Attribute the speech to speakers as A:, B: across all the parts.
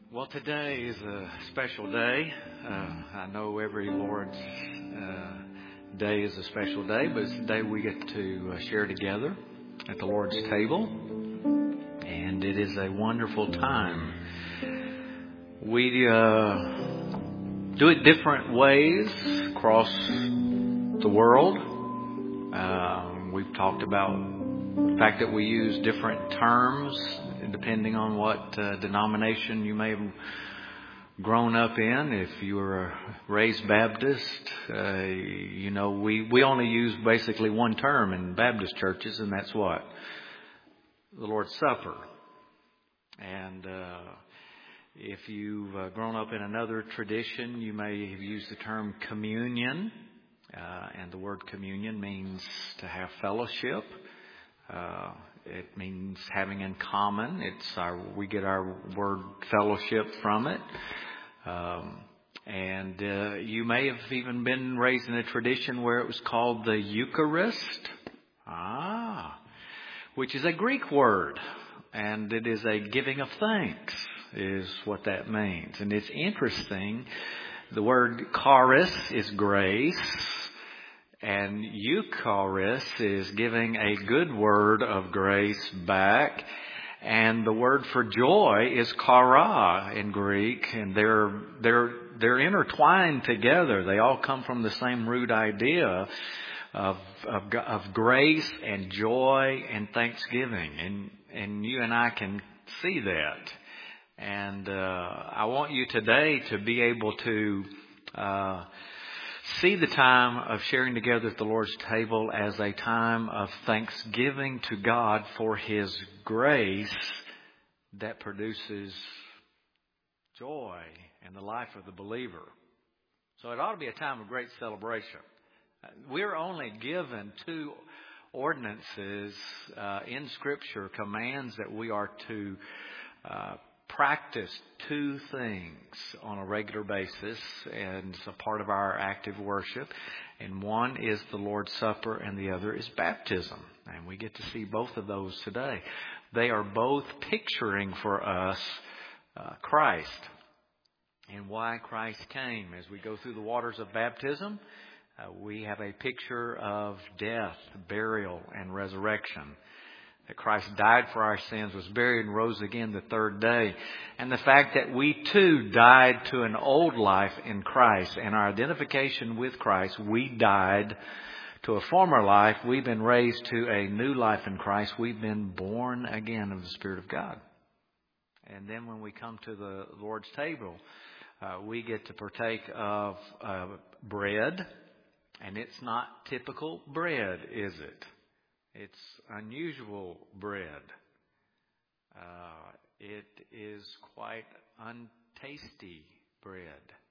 A: Well, today is a special day. I know every Lord's day is a special day, but it's the day we get to share together at the Lord's table. And it is a wonderful time. We do it different ways across the world. We've talked about the fact that we use different terms depending on what denomination you may have grown up in. If you were raised Baptist, we only use basically one term in Baptist churches, and that's what? The Lord's Supper. And if you've grown up in another tradition, you may have used the term communion. And the word communion means to have fellowship. It means having in common. We get our word fellowship from it. And you may have even been raised in a tradition where it was called the Eucharist. Which is a Greek word. And it is a giving of thanks is what that means. And it's interesting. The word charis is grace. And Eucharist is giving a good word of grace back. And the word for joy is chara in Greek. And they're intertwined together. They all come from the same root idea of grace and joy and thanksgiving. And you and I can see that. And I want you today to be able to see the time of sharing together at the Lord's table as a time of thanksgiving to God for His grace that produces joy in the life of the believer. So it ought to be a time of great celebration. We're only given two ordinances in Scripture, commands that we are to practice two things on a regular basis, and it's a part of our active worship. And one is the Lord's Supper and the other is baptism. And we get to see both of those today. They are both picturing for us Christ and why Christ came. As we go through the waters of baptism, we have a picture of death, burial, and resurrection. That Christ died for our sins, was buried, and rose again the third day. And the fact that we too died to an old life in Christ. And our identification with Christ, we died to a former life. We've been raised to a new life in Christ. We've been born again of the Spirit of God. And then when we come to the Lord's table, we get to partake of bread. And it's not typical bread, is it? It's unusual bread. It is quite untasty bread.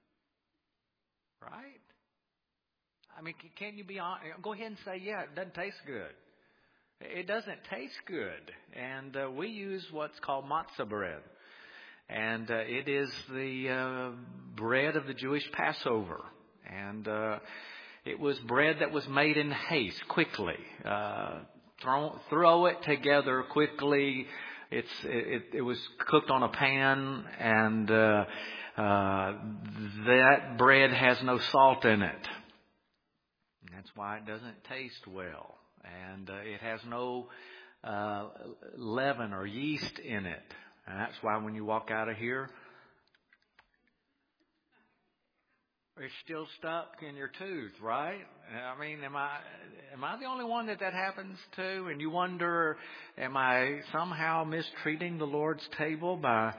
A: Right? I mean, can you be honest? Go ahead and say, yeah, it doesn't taste good. It doesn't taste good. And we use what's called matzah bread. And it is the bread of the Jewish Passover. And it was bread that was made in haste, quickly. Throw it together quickly. It was cooked on a pan, and that bread has no salt in it. And that's why it doesn't taste well. And it has no leaven or yeast in it. And that's why when you walk out of here, it's still stuck in your tooth, right? I mean, am I the only one that happens to? And you wonder, am I somehow mistreating the Lord's table by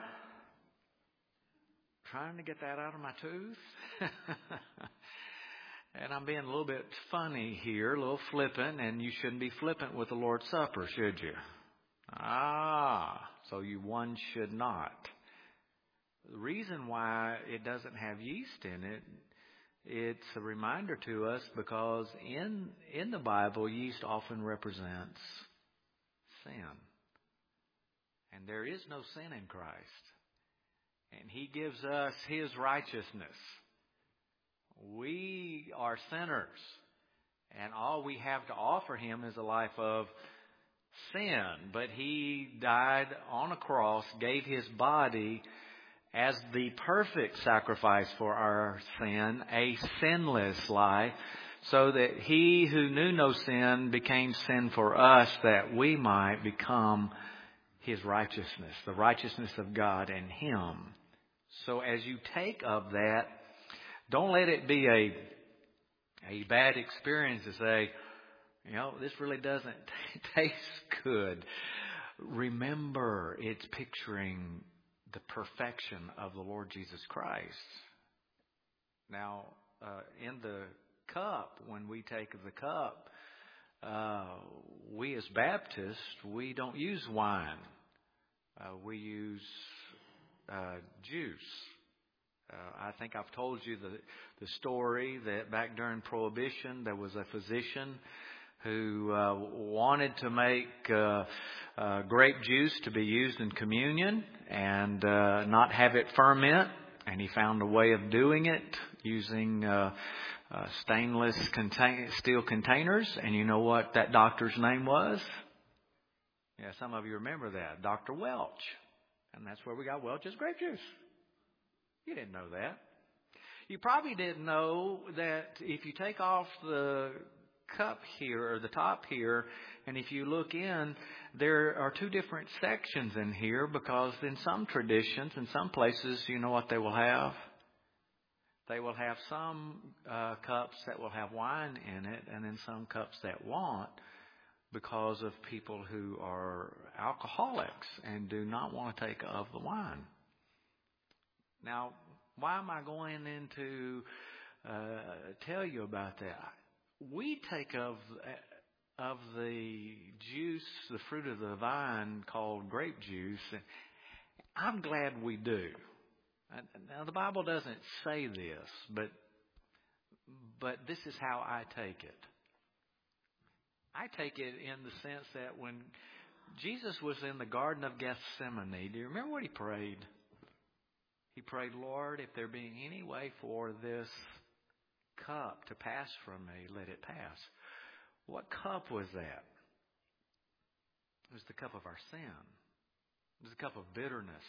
A: trying to get that out of my tooth? And I'm being a little bit funny here, a little flippant, and you shouldn't be flippant with the Lord's Supper, should you? So one should not. The reason why it doesn't have yeast in it, it's a reminder to us because in the Bible, yeast often represents sin. And there is no sin in Christ. And He gives us His righteousness. We are sinners. And all we have to offer Him is a life of sin. But He died on a cross, gave His body as the perfect sacrifice for our sin, a sinless life, so that He who knew no sin became sin for us, that we might become His righteousness, the righteousness of God in Him. So as you take of that, don't let it be a bad experience to say, this really doesn't taste good. Remember, it's picturing the perfection of the Lord Jesus Christ. Now, in the cup, when we take of the cup, we as Baptists, we don't use wine. We use juice. I think I've told you the story that back during Prohibition, there was a physician who wanted to make grape juice to be used in communion and not have it ferment. And he found a way of doing it using stainless steel containers. And you know what that doctor's name was? Yeah, some of you remember that. Dr. Welch. And that's where we got Welch's grape juice. You didn't know that. You probably didn't know that if you take off the cup here, or the top here, and if you look in, there are two different sections in here, because in some traditions, in some places, you know what they will have? They will have some cups that will have wine in it, and then some cups that won't, because of people who are alcoholics and do not want to take of the wine. Now, why am I going into tell you about that? We take of the juice, the fruit of the vine called grape juice. And I'm glad we do. Now, the Bible doesn't say this, but this is how I take it. I take it in the sense that when Jesus was in the Garden of Gethsemane, do you remember what He prayed? He prayed, Lord, if there be any way for this cup to pass from me, let it pass. What cup was that? It was the cup of our sin. It was the cup of bitterness.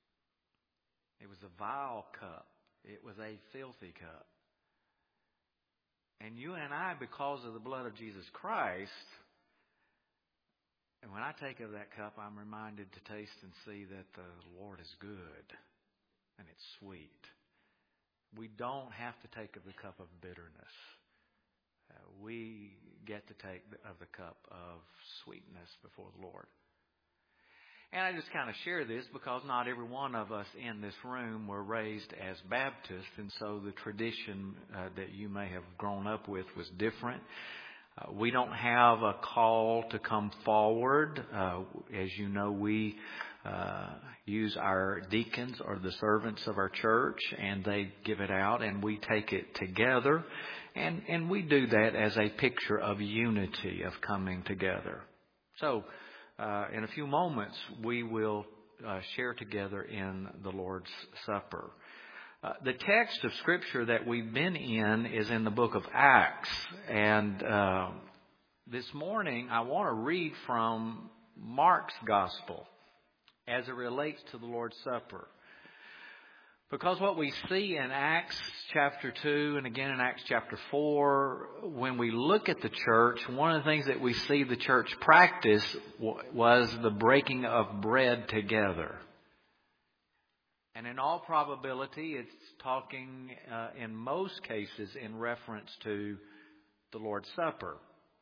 A: It was a vile cup. It was a filthy cup. And you and I, because of the blood of Jesus Christ, and when I take of that cup, I'm reminded to taste and see that the Lord is good and it's sweet. We don't have to take of the cup of bitterness. We get to take of the cup of sweetness before the Lord. And I just kind of share this because not every one of us in this room were raised as Baptists, and so the tradition that you may have grown up with was different. We don't have a call to come forward. As you know, we use our deacons or the servants of our church, and they give it out, and we take it together. And we do that as a picture of unity, of coming together. So, in a few moments, we will share together in the Lord's Supper. The text of Scripture that we've been in is in the book of Acts. And this morning, I want to read from Mark's Gospel as it relates to the Lord's Supper. Because what we see in Acts chapter 2 and again in Acts chapter 4, when we look at the church, one of the things that we see the church practice was the breaking of bread together. And in all probability, it's talking in most cases in reference to the Lord's Supper.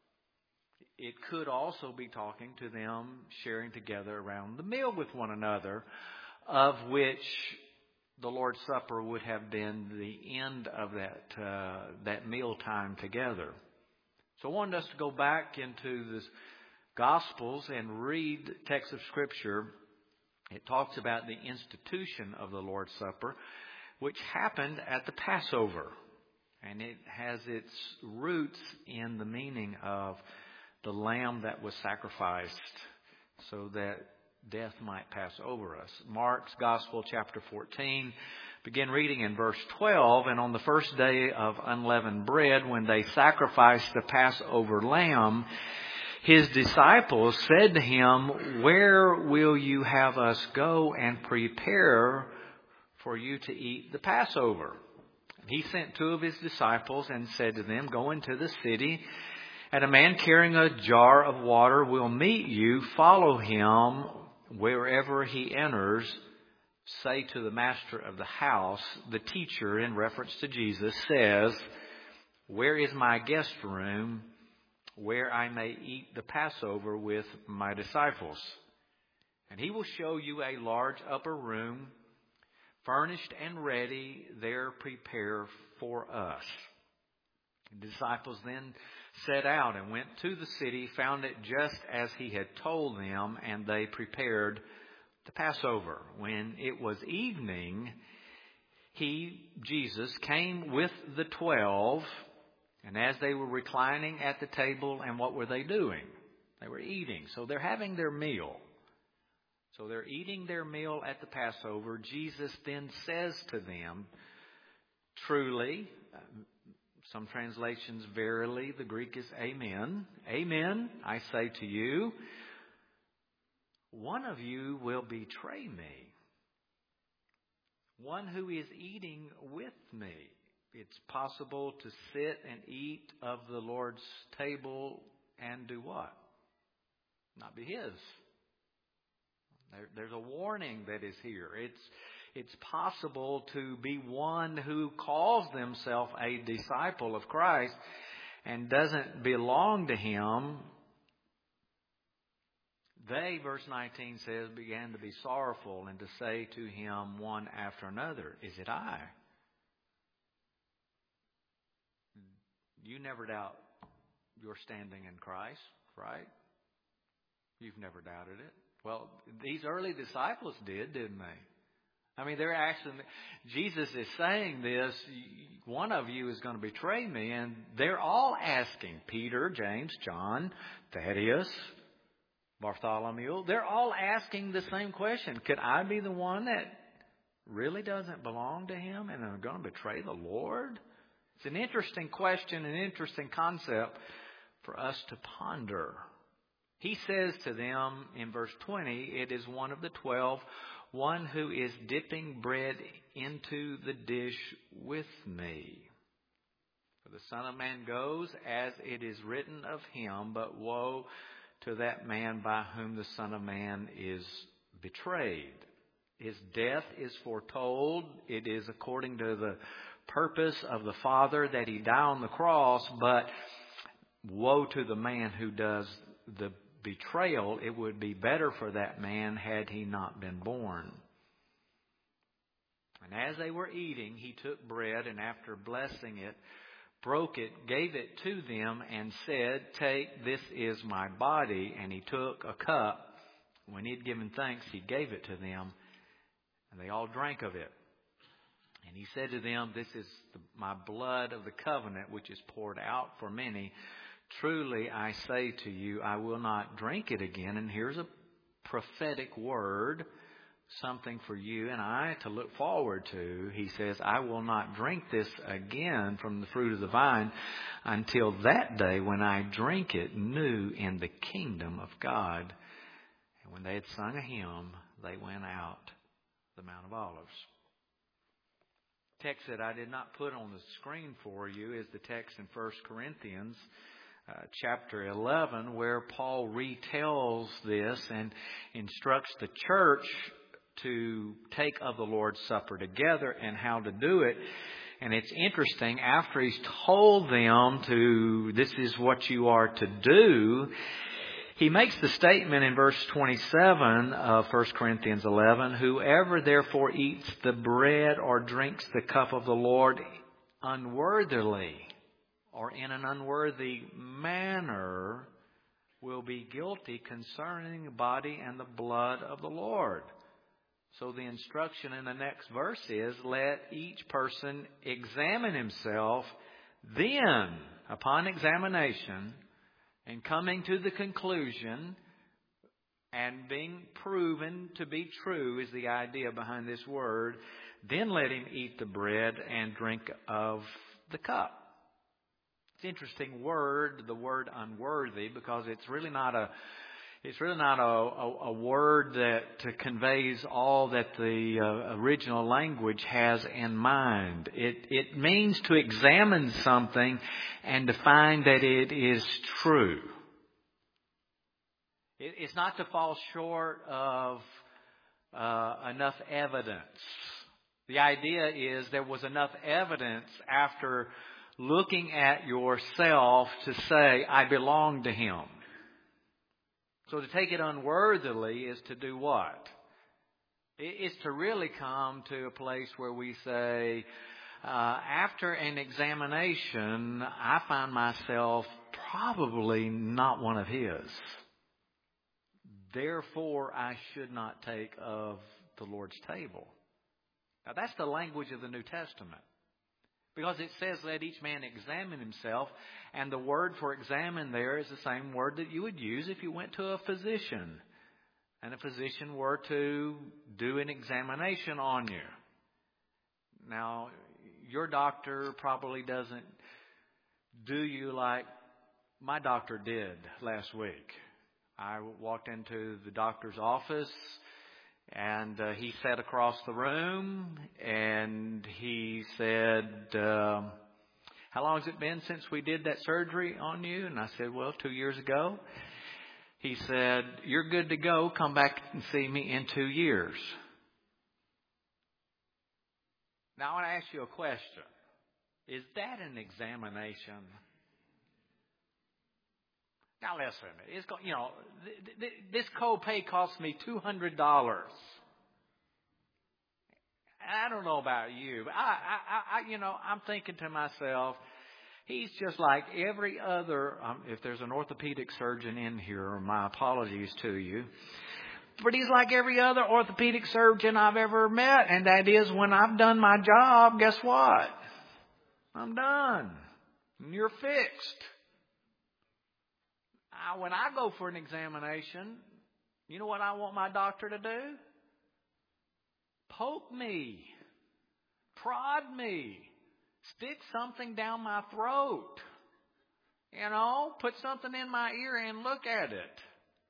A: It could also be talking to them sharing together around the meal with one another, of which the Lord's Supper would have been the end of that meal time together. So I wanted us to go back into the Gospels and read the text of Scripture. It talks about the institution of the Lord's Supper, which happened at the Passover. And it has its roots in the meaning of the lamb that was sacrificed so that death might pass over us. Mark's Gospel, chapter 14, begin reading in verse 12. And on the first day of unleavened bread, when they sacrificed the Passover lamb, His disciples said to Him, "Where will you have us go and prepare for you to eat the Passover. He sent 2 of his disciples and said to them, go into the city, and a man carrying a jar of water will meet you. Follow him wherever he enters. Say to the master of the house, the teacher, in reference to Jesus, says, where is my guest room where I may eat the Passover with my disciples? And he will show you a large upper room, furnished and ready. There prepare for us. The disciples then set out and went to the city, found it just as he had told them, and they prepared the Passover. When it was evening, Jesus, came with the 12, and as they were reclining at the table, and what were they doing? They were eating. So they're having their meal. So they're eating their meal at the Passover. Jesus then says to them, truly, some translations, verily, the Greek is amen. Amen, I say to you, one of you will betray me. One who is eating with me. It's possible to sit and eat of the Lord's table and do what? Not be His. There's a warning that is here. It's possible to be one who calls themselves a disciple of Christ and doesn't belong to Him. They, verse 19 says, began to be sorrowful and to say to Him one after another, is it I? You never doubt your standing in Christ, right? You've never doubted it. Well, these early disciples didn't they? I mean, they're actually, Jesus is saying this, one of you is going to betray me, and they're all asking, Peter, James, John, Thaddeus, Bartholomew, they're all asking the same question. Could I be the one that really doesn't belong to Him and are going to betray the Lord? It's an interesting question, an interesting concept for us to ponder. He says to them in verse 20, it is one of the 12, one who is dipping bread into the dish with me. For the Son of Man goes as it is written of Him, but woe to that man by whom the Son of Man is betrayed. His death is foretold. It is according to the purpose of the Father that He die on the cross, but woe to the man who does the betrayal. It would be better for that man had he not been born. And as they were eating, He took bread, and after blessing it, broke it, gave it to them, and said, take, this is my body. And He took a cup. When He had given thanks, He gave it to them, and they all drank of it. And He said to them, this is my blood of the covenant, which is poured out for many. Truly, I say to you, I will not drink it again. And here's a prophetic word, something for you and I to look forward to. He says, I will not drink this again from the fruit of the vine until that day when I drink it new in the kingdom of God. And when they had sung a hymn, they went out the Mount of Olives. Text that I did not put on the screen for you is the text in 1 Corinthians chapter 11, where Paul retells this and instructs the church to take of the Lord's Supper together and how to do it. And it's interesting, after he's told them this is what you are to do, he makes the statement in verse 27 of 1 Corinthians 11, whoever therefore eats the bread or drinks the cup of the Lord unworthily or in an unworthy manner will be guilty concerning the body and the blood of the Lord. So the instruction in the next verse is, let each person examine himself, then, upon examination, and coming to the conclusion and being proven to be true is the idea behind this word, then let him eat the bread and drink of the cup. It's an interesting word, the word unworthy, because it's really not It's really not a word that conveys all that the original language has in mind. It means to examine something and to find that it is true. It's not to fall short of enough evidence. The idea is there was enough evidence after looking at yourself to say, I belong to Him. So to take it unworthily is to do what? It's to really come to a place where we say, after an examination, I find myself probably not one of His. Therefore, I should not take of the Lord's table. Now, that's the language of the New Testament. Because it says, let each man examine himself. And the word for examine there is the same word that you would use if you went to a physician. And a physician were to do an examination on you. Now, your doctor probably doesn't do you like my doctor did last week. I walked into the doctor's office. And he sat across the room and he said, how long has it been since we did that surgery on you? And I said, well, 2 years ago. He said, you're good to go. Come back and see me in 2 years. Now I want to ask you a question. Is that an examination? Now listen, this copay cost me $200. I don't know about you, but I'm thinking to myself, he's just like every other. If there's an orthopedic surgeon in here, my apologies to you. But he's like every other orthopedic surgeon I've ever met, and that is when I've done my job, guess what? I'm done. And you're fixed. When I go for an examination, you know what I want my doctor to do? Poke me, prod me, stick something down my throat, put something in my ear and look at it.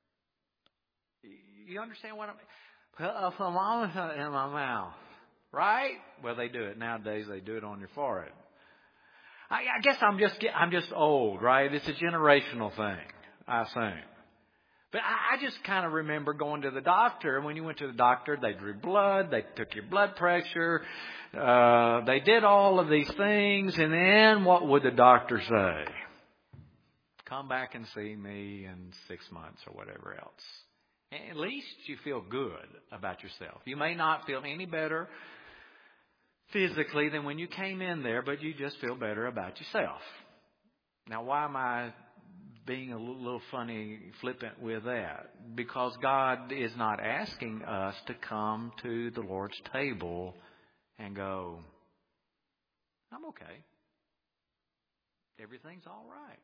A: You understand what I mean? Put a thermometer in my mouth, right? Well, they do it nowadays. They do it on your forehead. I guess I'm just old, right? It's a generational thing, I think. But I just kind of remember going to the doctor. And when you went to the doctor, they drew blood. They took your blood pressure. They did all of these things. And then what would the doctor say? Come back and see me in 6 months or whatever else. At least you feel good about yourself. You may not feel any better physically than when you came in there, but you just feel better about yourself. Now, why am I being a little funny, flippant with that? Because God is not asking us to come to the Lord's table and go, I'm okay. Everything's all right.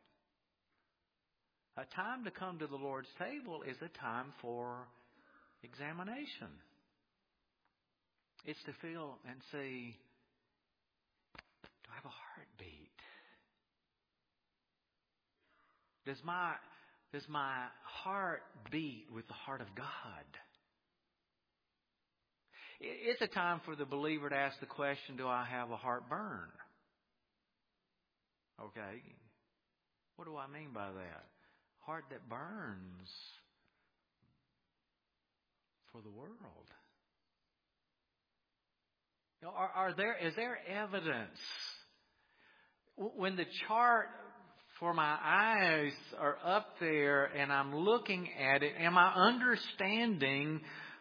A: A time to come to the Lord's table is a time for examination. It's to feel and see, do I have a heartbeat? Does my heart beat with the heart of God? It's a time for the believer to ask the question, do I have a heartburn? Okay. What do I mean by that? Heart that burns for the world. Is there evidence when the chart for my eyes are up there and I'm looking at it, am I understanding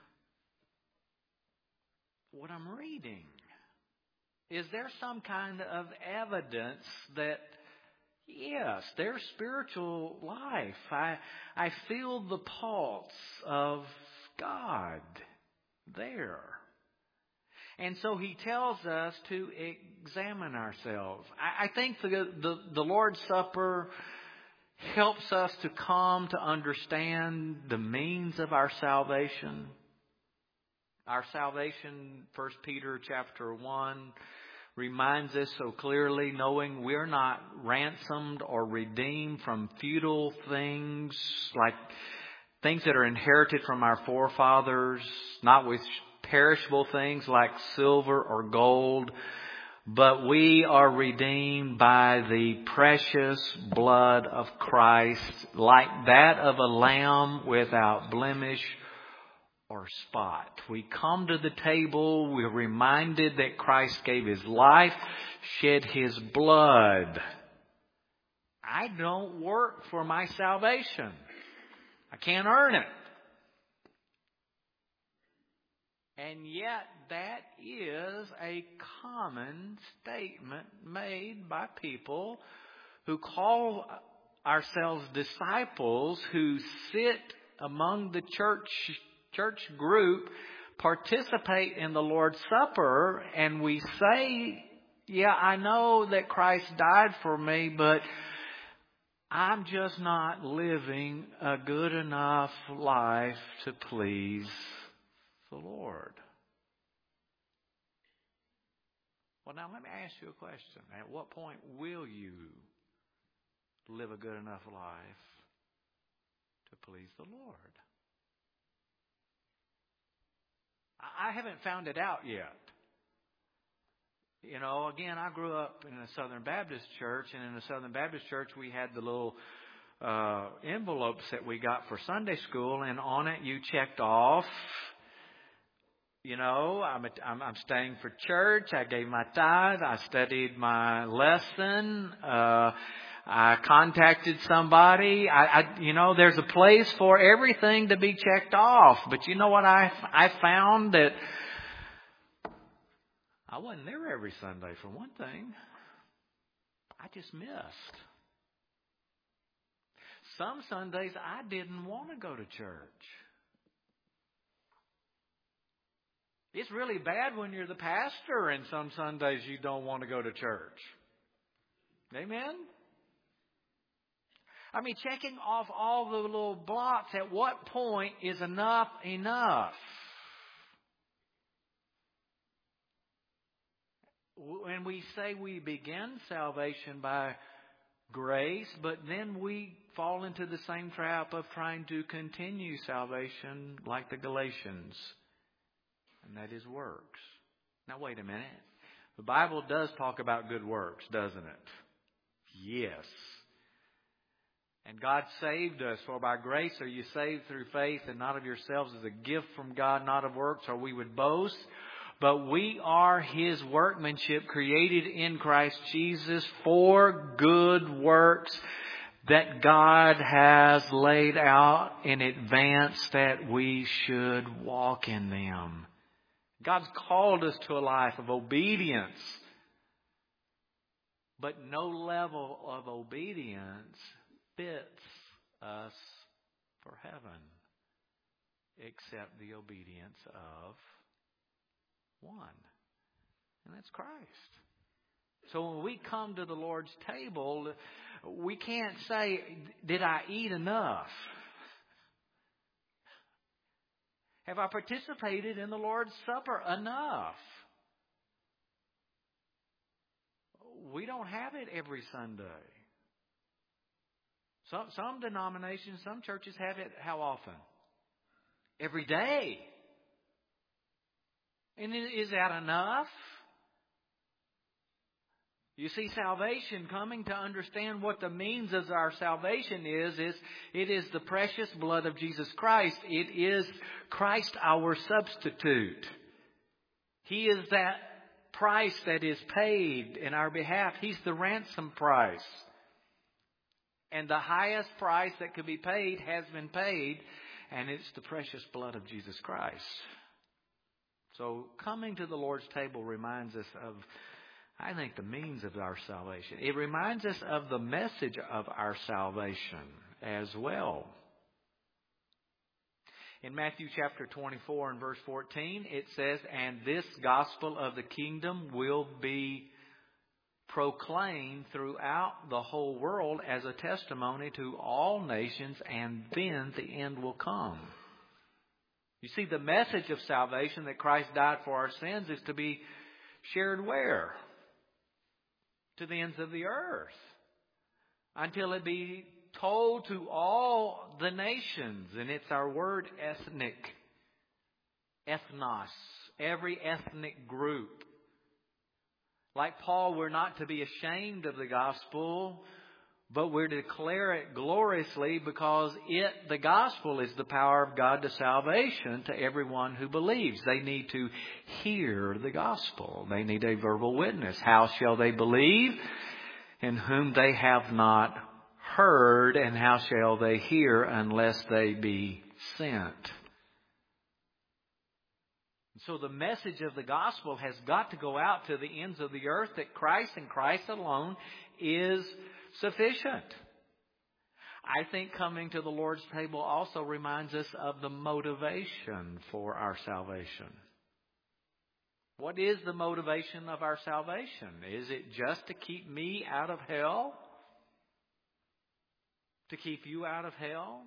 A: what I'm reading? Is there some kind of evidence that, yes, there's spiritual life. I feel the pulse of God there. And so he tells us to examine ourselves. I think the Lord's Supper helps us to come to understand the means of our salvation. Our salvation, 1 Peter chapter 1, reminds us so clearly, knowing we're not ransomed or redeemed from futile things like things that are inherited from our forefathers, not with perishable things like silver or gold, but we are redeemed by the precious blood of Christ, like that of a lamb without blemish or spot. We come to the table, we're reminded that Christ gave His life, shed His blood. I don't work for my salvation. I can't earn it. And yet that is a common statement made by people who call ourselves disciples, who sit among the church group, participate in the Lord's Supper, and we say, yeah, I know that Christ died for me, but I'm just not living a good enough life to please the Lord. Well, now let me ask you a question. At what point will you live a good enough life to please the Lord? I haven't found it out yet. You know, again, I grew up in a Southern Baptist church, and in the Southern Baptist church we had the little envelopes that we got for Sunday school, and on it you checked off, you know, I'm staying for church, I gave my tithe, I studied my lesson, I contacted somebody. You know, there's a place for everything to be checked off. But you know what I found? That I wasn't there every Sunday, for one thing. I just missed. Some Sundays I didn't want to go to church. It's really bad when you're the pastor and some Sundays you don't want to go to church. Amen? I mean, checking off all the little blocks, at what point is enough enough? When we say we begin salvation by grace, but then we fall into the same trap of trying to continue salvation like the Galatians. And that is works. Now wait a minute. The Bible does talk about good works, doesn't it? Yes. And God saved us, for by grace are you saved through faith, and not of yourselves, as a gift from God, not of works, or we would boast. But we are His workmanship, created in Christ Jesus for good works that God has laid out in advance that we should walk in them. God's called us to a life of obedience. But no level of obedience fits us for heaven except the obedience of one. And that's Christ. So when we come to the Lord's table, we can't say, did I eat enough? Have I participated in the Lord's Supper enough? We don't have it every Sunday. Some denominations, some churches have it how often? Every day. And is that enough? You see, salvation, coming to understand what the means of our salvation is it is the precious blood of Jesus Christ. It is Christ our substitute. He is that price that is paid in our behalf. He's the ransom price. And the highest price that could be paid has been paid, and it's the precious blood of Jesus Christ. So coming to the Lord's table reminds us of, I think, the means of our salvation. It reminds us of the message of our salvation as well. In Matthew chapter 24 and verse 14, it says, "And this gospel of the kingdom will be proclaimed throughout the whole world as a testimony to all nations, and then the end will come." You see, the message of salvation, that Christ died for our sins, is to be shared where? To the ends of the earth. Until it be told to all the nations. And it's our word ethnic. Ethnos. Every ethnic group. Like Paul, we're not to be ashamed of the gospel, but we're to declare it gloriously because the gospel is the power of God to salvation to everyone who believes. They need to hear the gospel. They need a verbal witness. How shall they believe in whom they have not heard? And how shall they hear unless they be sent? So the message of the gospel has got to go out to the ends of the earth that Christ and Christ alone is sufficient. I think coming to the Lord's table also reminds us of the motivation for our salvation. What is the motivation of our salvation? Is it just to keep me out of hell? To keep you out of hell?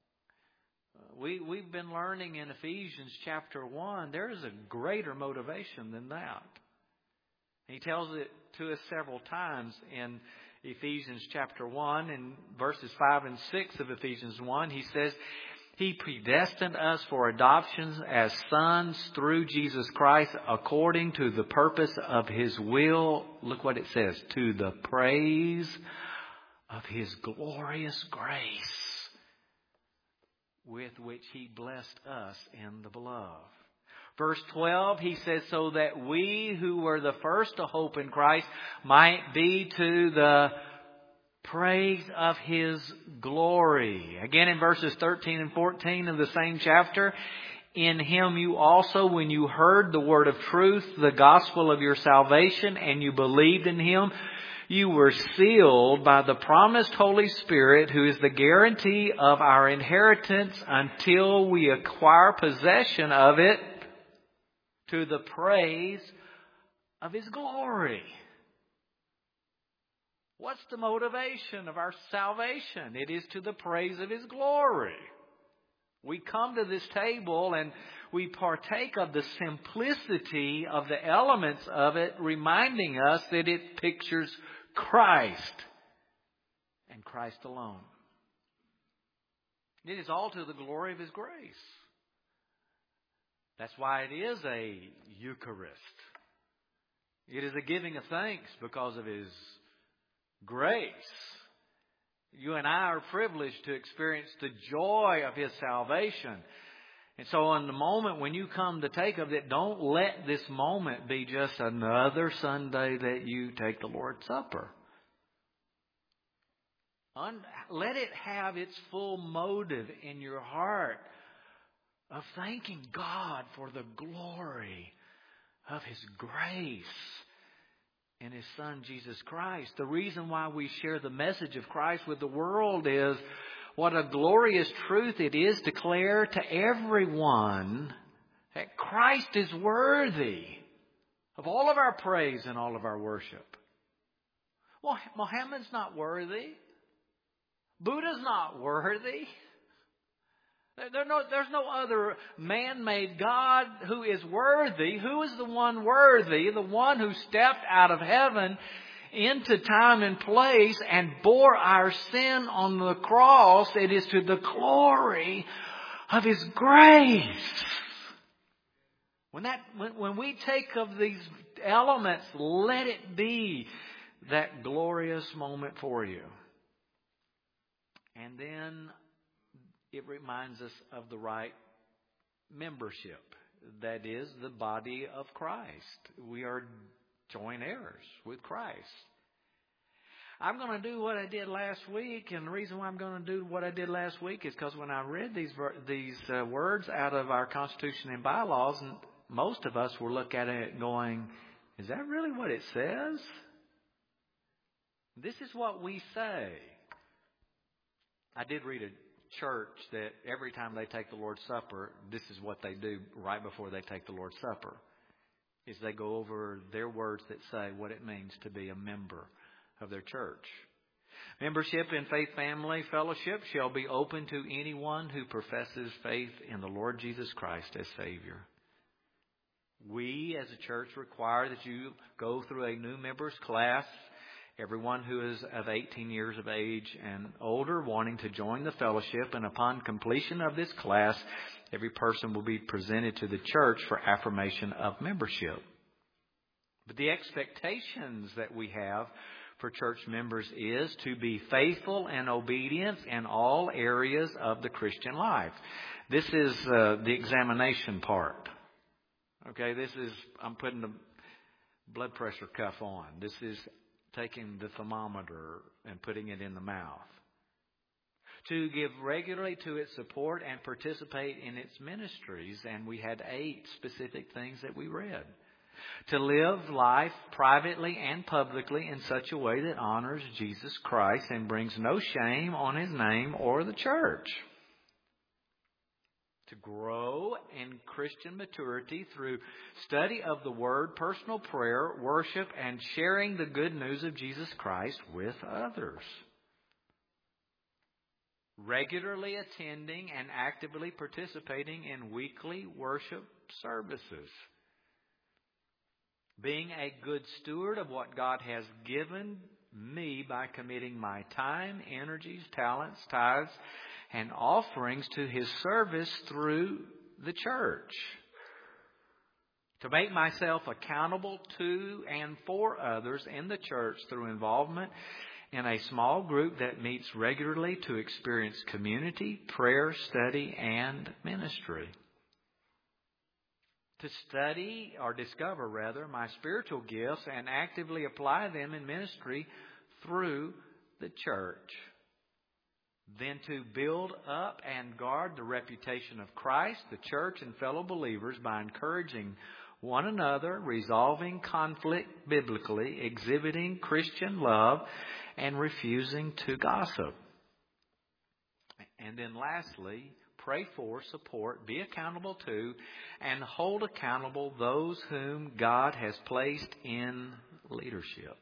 A: We've been learning in Ephesians chapter 1, there is a greater motivation than that. He tells it to us several times in Ephesians chapter 1 and verses 5 and 6 of Ephesians 1. He says, He predestined us for adoptions as sons through Jesus Christ according to the purpose of His will. Look what it says, to the praise of His glorious grace, with which He blessed us in the beloved. Verse 12, he says, so that we who were the first to hope in Christ might be to the praise of His glory. Again in verses 13 and 14 of the same chapter, in Him you also, when you heard the word of truth, the gospel of your salvation, and you believed in Him, you were sealed by the promised Holy Spirit, who is the guarantee of our inheritance until we acquire possession of it to the praise of His glory. What's the motivation of our salvation? It is to the praise of His glory. We come to this table and we partake of the simplicity of the elements of it, reminding us that it pictures Christ and Christ alone. It is all to the glory of His grace. That's why it is a Eucharist. It is a giving of thanks because of His grace. You and I are privileged to experience the joy of His salvation. And so in the moment when you come to take of it, don't let this moment be just another Sunday that you take the Lord's Supper. Let it have its full motive in your heart of thanking God for the glory of His grace in His Son, Jesus Christ. The reason why we share the message of Christ with the world is what a glorious truth it is to declare to everyone that Christ is worthy of all of our praise and all of our worship. Well, Muhammad's not worthy. Buddha's not worthy. There's no other man-made God who is worthy. Who is the one worthy? The one who stepped out of heaven into time and place and bore our sin on the cross. It is to the glory of His grace. When we take of these elements, let it be that glorious moment for you. And then it reminds us of the right membership. That is the body of Christ. We are joint heirs with Christ. I'm going to do what I did last week. And the reason why I'm going to do what I did last week is because when I read these words out of our Constitution and bylaws, most of us will look at it going, is that really what it says? This is what we say. I did read a church that every time they take the Lord's Supper, this is what they do right before they take the Lord's Supper, is they go over their words that say what it means to be a member of their church. Membership in Faith Family Fellowship shall be open to anyone who professes faith in the Lord Jesus Christ as Savior. We as a church require that you go through a new members class Everyone who is of 18 years of age and older wanting to join the fellowship, and upon completion of this class, every person will be presented to the church for affirmation of membership. But the expectations that we have for church members is to be faithful and obedient in all areas of the Christian life. This is the examination part. Okay, I'm putting the blood pressure cuff on. This is taking the thermometer and putting it in the mouth. To give regularly to its support and participate in its ministries. And we had 8 specific things that we read. To live life privately and publicly in such a way that honors Jesus Christ and brings no shame on His name or the church. To grow in Christian maturity through study of the Word, personal prayer, worship, and sharing the good news of Jesus Christ with others. Regularly attending and actively participating in weekly worship services. Being a good steward of what God has given me by committing my time, energies, talents, tithes, and offerings to His service through the church. To make myself accountable to and for others in the church through involvement in a small group that meets regularly to experience community, prayer, study, and ministry. To study, or discover rather, my spiritual gifts and actively apply them in ministry through the church. Then to build up and guard the reputation of Christ, the church, and fellow believers by encouraging one another, resolving conflict biblically, exhibiting Christian love, and refusing to gossip. And then lastly, pray for, support, be accountable to, and hold accountable those whom God has placed in leadership.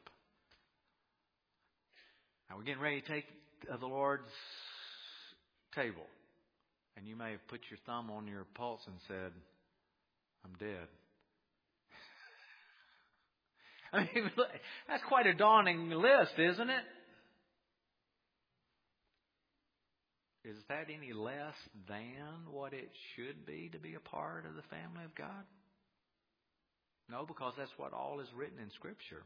A: Now we're getting ready to take the Lord's table. And you may have put your thumb on your pulse and said, I'm dead. I mean, that's quite a daunting list, isn't it? Is that any less than what it should be to be a part of the family of God? No, because that's what all is written in Scripture.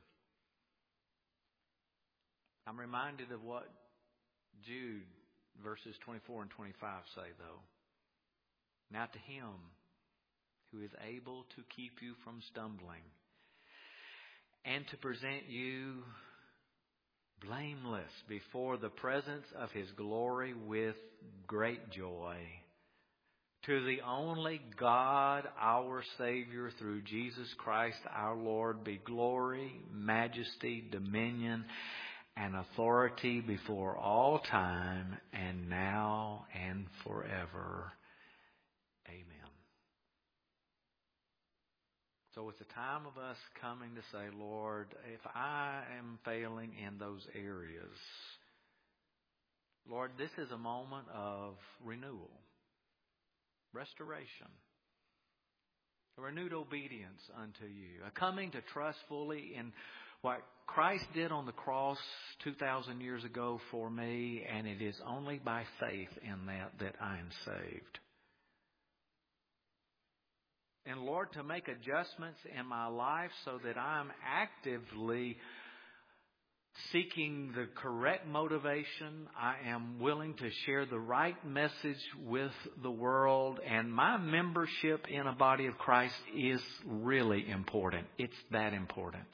A: I'm reminded of what Jude verses 24 and 25 say, though. Now to Him who is able to keep you from stumbling and to present you blameless before the presence of His glory with great joy. To the only God, our Savior, through Jesus Christ our Lord, be glory, majesty, dominion, and authority before all time, and now and forever. Amen. So it's a time of us coming to say, Lord, if I am failing in those areas, Lord, this is a moment of renewal, restoration, a renewed obedience unto you, a coming to trust fully in what Christ did on the cross 2,000 years ago for me, and it is only by faith in that I am saved. And Lord, to make adjustments in my life so that I'm actively seeking the correct motivation. I am willing to share the right message with the world. And my membership in a body of Christ is really important. It's that important.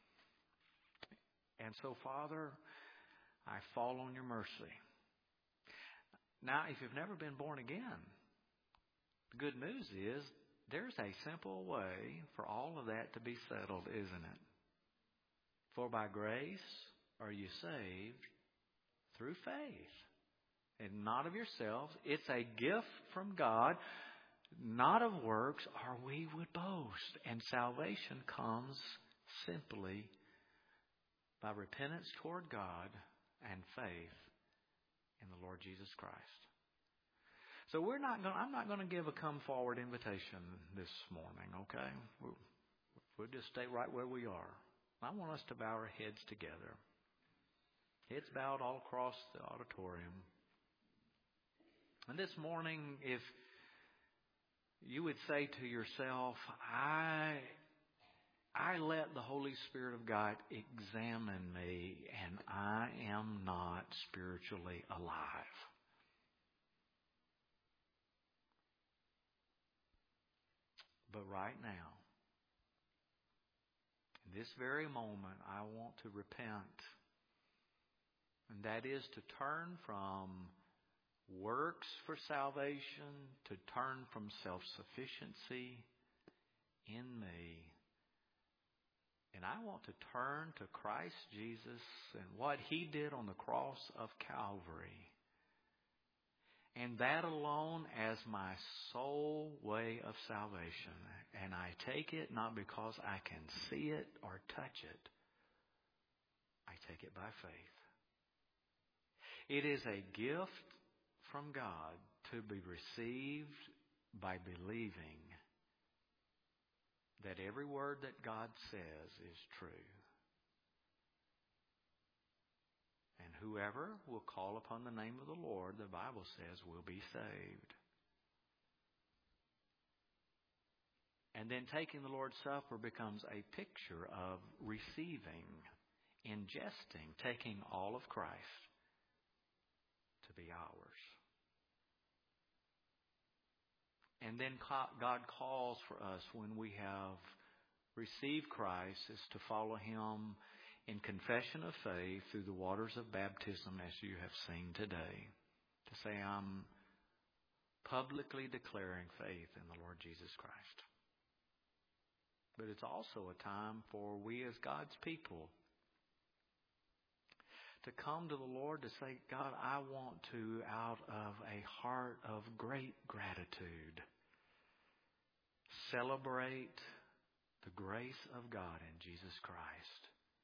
A: And so, Father, I fall on your mercy. Now, if you've never been born again, the good news is there's a simple way for all of that to be settled, isn't it? For by grace are you saved through faith, and not of yourselves. It's a gift from God, not of works, or we would boast. And salvation comes simply by repentance toward God and faith in the Lord Jesus Christ. So I'm not going to give a come forward invitation this morning, okay? We'll just stay right where we are. I want us to bow our heads together. Heads bowed all across the auditorium. And this morning, if you would say to yourself, I let the Holy Spirit of God examine me, and I am not spiritually alive. But right now, in this very moment, I want to repent. And that is to turn from works for salvation, to turn from self-sufficiency in me. And I want to turn to Christ Jesus and what He did on the cross of Calvary. And that alone as my sole way of salvation. And I take it not because I can see it or touch it. I take it by faith. It is a gift from God to be received by believing that every word that God says is true. And whoever will call upon the name of the Lord, the Bible says, will be saved. And then taking the Lord's Supper becomes a picture of receiving, ingesting, taking all of Christ to be ours. And then God calls for us when we have received Christ is to follow Him in confession of faith through the waters of baptism as you have seen today. To say, I'm publicly declaring faith in the Lord Jesus Christ. But it's also a time for we as God's people to come to the Lord to say, God, I want to, out of a heart of great gratitude, celebrate the grace of God in Jesus Christ.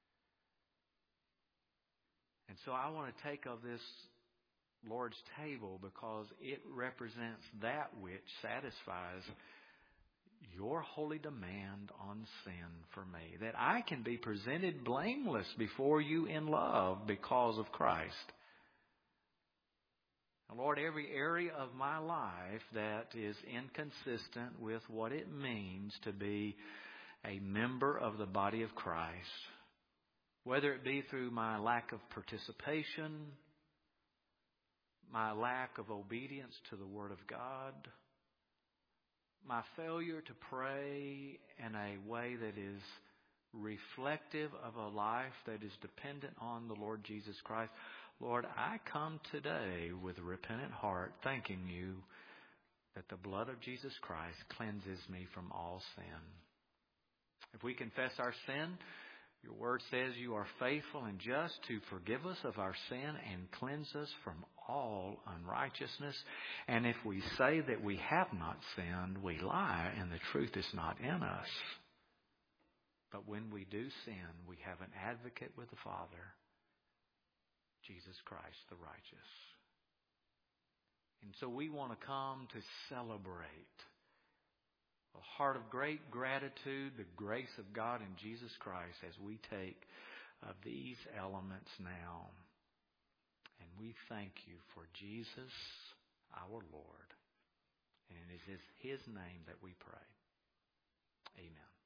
A: And so I want to take of this Lord's table because it represents that which satisfies your holy demand on sin for me. That I can be presented blameless before you in love because of Christ. And Lord, every area of my life that is inconsistent with what it means to be a member of the body of Christ, whether it be through my lack of participation, my lack of obedience to the Word of God, my failure to pray in a way that is reflective of a life that is dependent on the Lord Jesus Christ. Lord, I come today with a repentant heart, thanking you that the blood of Jesus Christ cleanses me from all sin. If we confess our sin, your word says you are faithful and just to forgive us of our sin and cleanse us from all unrighteousness. And if we say that we have not sinned, we lie and the truth is not in us. But when we do sin, we have an advocate with the Father, Jesus Christ the righteous. And so we want to come to celebrate a heart of great gratitude, the grace of God in Jesus Christ as we take of these elements now. And we thank you for Jesus, our Lord. And it is His name that we pray. Amen.